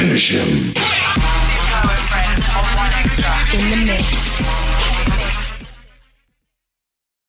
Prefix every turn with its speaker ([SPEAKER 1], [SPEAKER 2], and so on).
[SPEAKER 1] Finish him.
[SPEAKER 2] Diplo and Friends on One Extra in the mix.